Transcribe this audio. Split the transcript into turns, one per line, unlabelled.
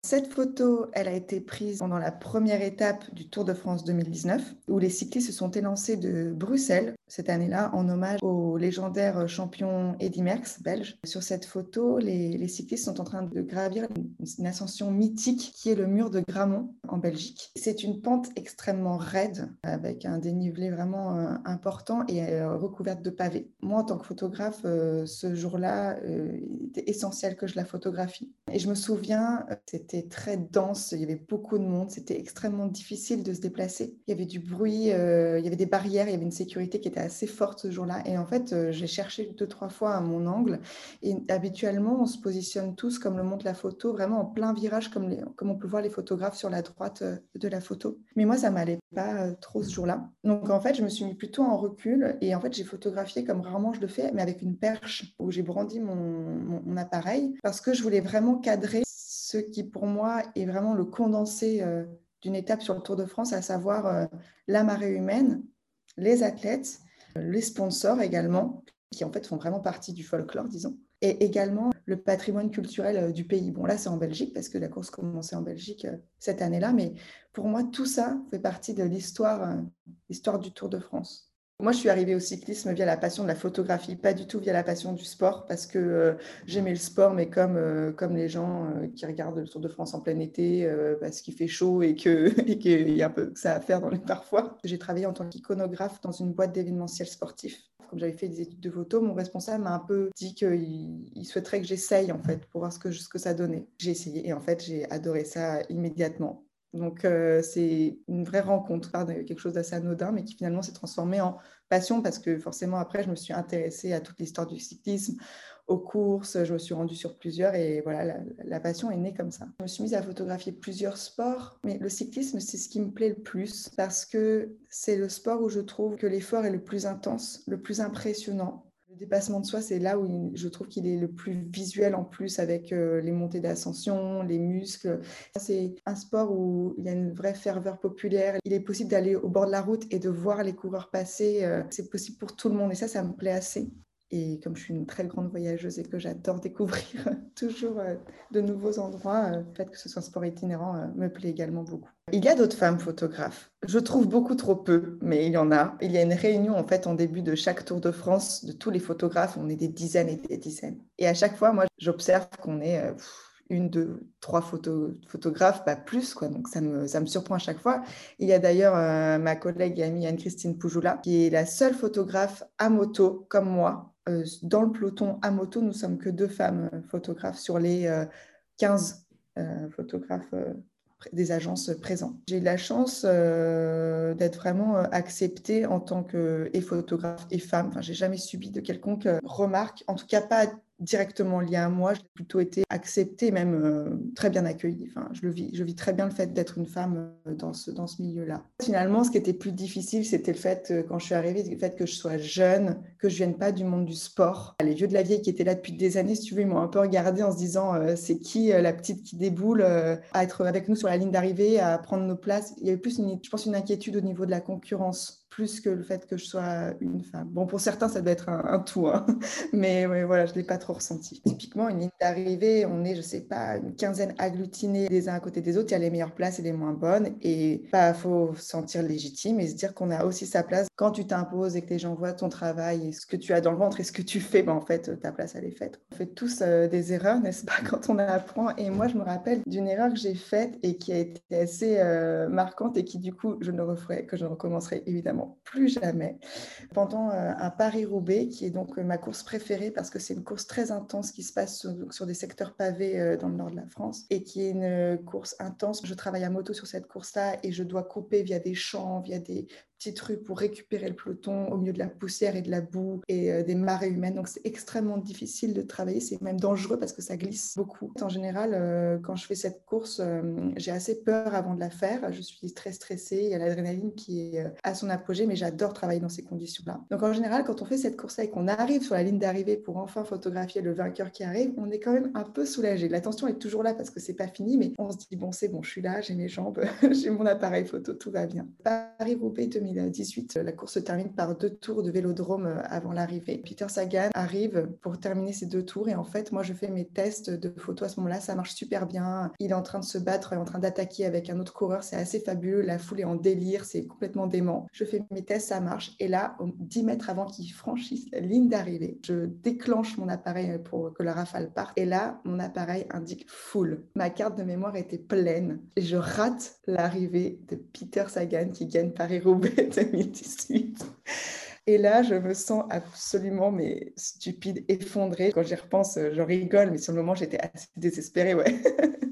Cette photo, elle a été prise pendant la première étape du Tour de France 2019, où les cyclistes se sont élancés de Bruxelles cette année-là en hommage au légendaire champion Eddy Merckx, belge. Sur cette photo, les cyclistes sont en train de gravir une ascension mythique qui est le mur de Grammont en Belgique. C'est une pente extrêmement raide avec un dénivelé vraiment important et recouverte de pavés. Moi, en tant que photographe, ce jour-là, il était essentiel que je la photographie. Et je me souviens, c'était très dense, il y avait beaucoup de monde, c'était extrêmement difficile de se déplacer. Il y avait du bruit, il y avait des barrières, il y avait une sécurité qui était assez forte ce jour-là. Et en fait, j'ai cherché 2-3 fois à mon angle. Et habituellement, on se positionne tous, comme le montre la photo, vraiment en plein virage, comme on peut voir les photographes sur la droite de la photo. Mais moi, ça ne m'allait pas trop ce jour-là. Donc en fait, je me suis mis plutôt en recul et en fait, j'ai photographié comme rarement je le fais, mais avec une perche où j'ai brandi mon appareil parce que je voulais vraiment cadrer ce qui pour moi est vraiment le condensé d'une étape sur le Tour de France, à savoir la marée humaine, les athlètes, les sponsors également, qui en fait font vraiment partie du folklore, disons, et également le patrimoine culturel du pays. Bon, là, c'est en Belgique, parce que la course commençait en Belgique cette année-là, mais pour moi, tout ça fait partie de l'histoire du Tour de France. Moi, je suis arrivée au cyclisme via la passion de la photographie, pas du tout via la passion du sport, parce que j'aimais le sport, mais comme les gens qui regardent le Tour de France en plein été, parce qu'il fait chaud et qu'il y a un peu que ça à faire parfois. J'ai travaillé en tant qu'iconographe dans une boîte d'événementiel sportif. Comme j'avais fait des études de photo, mon responsable m'a un peu dit qu'il souhaiterait que j'essaye, en fait, pour voir ce que ça donnait. J'ai essayé et en fait, j'ai adoré ça immédiatement. Donc, c'est une vraie rencontre, de quelque chose d'assez anodin, mais qui finalement s'est transformé en passion parce que forcément, après, je me suis intéressée à toute l'histoire du cyclisme, aux courses, je me suis rendue sur plusieurs et voilà, la passion est née comme ça. Je me suis mise à photographier plusieurs sports, mais le cyclisme, c'est ce qui me plaît le plus parce que c'est le sport où je trouve que l'effort est le plus intense, le plus impressionnant. Le dépassement de soi, c'est là où je trouve qu'il est le plus visuel en plus avec les montées d'ascension, les muscles. C'est un sport où il y a une vraie ferveur populaire. Il est possible d'aller au bord de la route et de voir les coureurs passer. C'est possible pour tout le monde et ça me plaît assez. Et comme je suis une très grande voyageuse et que j'adore découvrir toujours de nouveaux endroits, le fait que ce soit un sport itinérant me plaît également beaucoup. Il y a d'autres femmes photographes. Je trouve beaucoup trop peu, mais il y en a. Il y a une réunion en fait en début de chaque Tour de France de tous les photographes. On est des dizaines et des dizaines. Et à chaque fois, moi, j'observe qu'on est une, deux, trois photographes, pas plus, quoi. Donc ça me surprend à chaque fois. Il y a d'ailleurs ma collègue et amie Anne-Christine Poujoula, qui est la seule photographe à moto, comme moi. Dans le peloton à moto, nous sommes que deux femmes photographes sur les 15 photographes des agences présentes. J'ai eu la chance d'être vraiment acceptée en tant que et photographe et femme. Enfin, j'ai jamais subi de quelconque remarque, en tout cas pas directement liée à moi. J'ai plutôt été acceptée, même très bien accueillie. Enfin, je vis très bien le fait d'être une femme dans ce milieu-là. Finalement, ce qui était plus difficile, c'était le fait, quand je suis arrivée, le fait que je sois jeune, que je vienne pas du monde du sport. Les vieux de la vieille qui étaient là depuis des années, si tu veux, ils m'ont un peu regardée en se disant c'est qui la petite qui déboule à être avec nous sur la ligne d'arrivée, à prendre nos places. Il y avait plus, je pense, une inquiétude au niveau de la concurrence, plus que le fait que je sois une femme. Bon, pour certains, ça doit être un tout, hein. Mais ouais, voilà, je ne l'ai pas trop ressenti. Typiquement, une ligne d'arrivée, on est, je sais pas, une quinzaine agglutinés les uns à côté des autres. Il y a les meilleures places et les moins bonnes. Et bah, faut se sentir légitime et se dire qu'on a aussi sa place. Quand tu t'imposes et que les gens voient ton travail et ce que tu as dans le ventre et ce que tu fais, bah, en fait, ta place, elle est faite. On fait tous des erreurs, n'est-ce pas, quand on apprend. Et moi, je me rappelle d'une erreur que j'ai faite et qui a été assez marquante et qui, du coup, je ne referai, que je ne recommencerai évidemment plus jamais. Pendant un Paris-Roubaix, qui est donc ma course préférée parce que c'est une course très intense qui se passe sur des secteurs pavés dans le nord de la France et qui est une course intense. Je travaille à moto sur cette course-là et je dois couper via des champs, via des petites rues pour récupérer le peloton au milieu de la poussière et de la boue et des marées humaines. Donc c'est extrêmement difficile de travailler, c'est même dangereux parce que ça glisse beaucoup. En général, quand je fais cette course, j'ai assez peur avant de la faire. Je suis très stressée, il y a l'adrénaline qui est à son apogée, mais j'adore travailler dans ces conditions-là. Donc en général, quand on fait cette course-là et qu'on arrive sur la ligne d'arrivée pour enfin photographier le vainqueur qui arrive, on est quand même un peu soulagé. La tension est toujours là parce que c'est pas fini, mais on se dit bon, c'est bon, je suis là, j'ai mes jambes, j'ai mon appareil photo, tout va bien. Paris-Roubaix 2020, 2018. La course se termine par 2 tours de vélodrome avant l'arrivée. Peter Sagan arrive pour terminer ces 2 tours et en fait, moi, je fais mes tests de photos à ce moment-là. Ça marche super bien. Il est en train de se battre, en train d'attaquer avec un autre coureur. C'est assez fabuleux. La foule est en délire. C'est complètement dément. Je fais mes tests, ça marche. Et là, 10 mètres avant qu'il franchisse la ligne d'arrivée, je déclenche mon appareil pour que la rafale parte. Et là, mon appareil indique full. Ma carte de mémoire était pleine. Et je rate l'arrivée de Peter Sagan qui gagne Paris-Roubaix 2018. Et là, je me sens absolument stupide, effondrée. Quand j'y repense, je rigole, mais sur le moment, j'étais assez désespérée, ouais.